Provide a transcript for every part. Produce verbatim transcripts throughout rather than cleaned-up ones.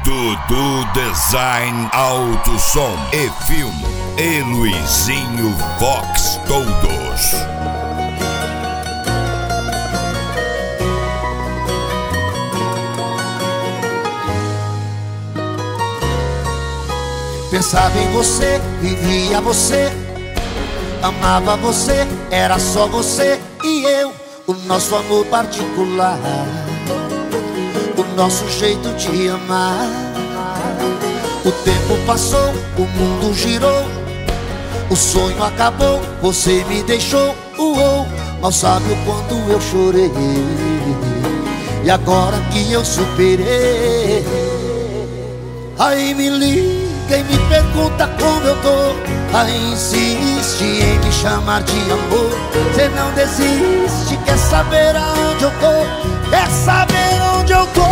Dudu Design Auto Som e Filme e Luizinho Vox Todos. Pensava em você, vivia você, amava você, era só você e eu. O nosso amor particular, o nosso jeito de amar. O tempo passou, o mundo girou, o sonho acabou, você me deixou. Uou, mal sabe o quanto eu chorei, e agora que eu superei, aí me liga e me pergunta como eu tô. Aí insiste em me chamar de amor. Cê não desiste, quer saber aonde eu tô, quer saber onde eu tô.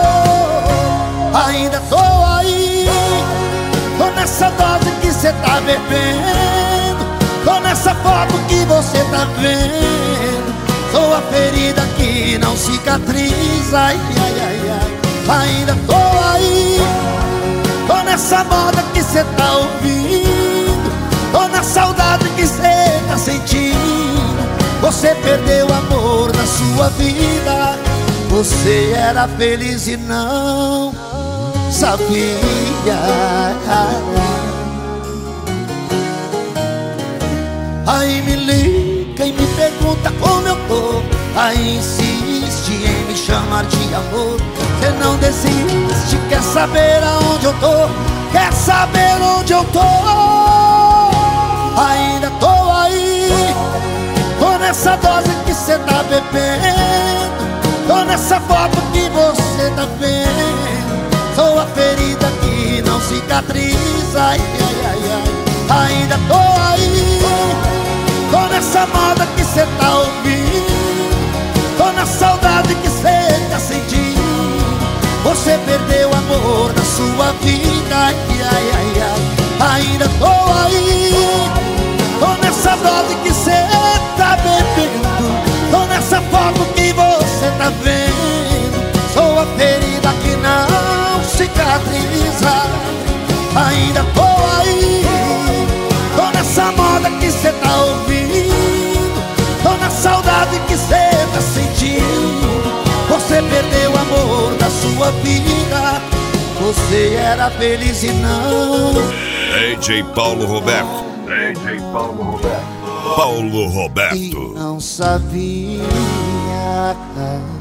Ainda tô aí, tô nessa dose que cê tá bebendo, tô nessa foto que você tá vendo. Sou a ferida que não cicatriza, ai, ai, ai, ai. Ainda tô aí, tô nessa moda que cê tá ouvindo, tô na saudade que cê tá sentindo. Você perdeu o amor da sua vida, você era feliz e não sabia. Aí me liga e me pergunta como eu tô, aí insiste em me chamar de amor. Você não desiste, quer saber aonde eu tô, quer saber onde eu tô. Ainda tô aí, tô nessa dose que cê tá bebendo, tô nessa foto que você tá vendo. Sou a ferida que não cicatriza, ai, ai, ai, ai. Ainda tô aí, tô nessa moda que cê tá ouvindo, tô na saudade que cê tá sentindo. Você perdeu o amor da sua vida, ai, ai, ai, ai. Ainda tô aí, tô nessa dose que cê tá bebendo, tô nessa foto que você tá vendo. Sou a ferida que não cicatriza. Ainda tô aí, tô nessa moda que cê tá ouvindo, tô na saudade que cê tá sentindo. Você perdeu o amor da sua vida, você era feliz e não. D J Paulo Roberto, D J Paulo Roberto, Paulo Roberto. E não sabia.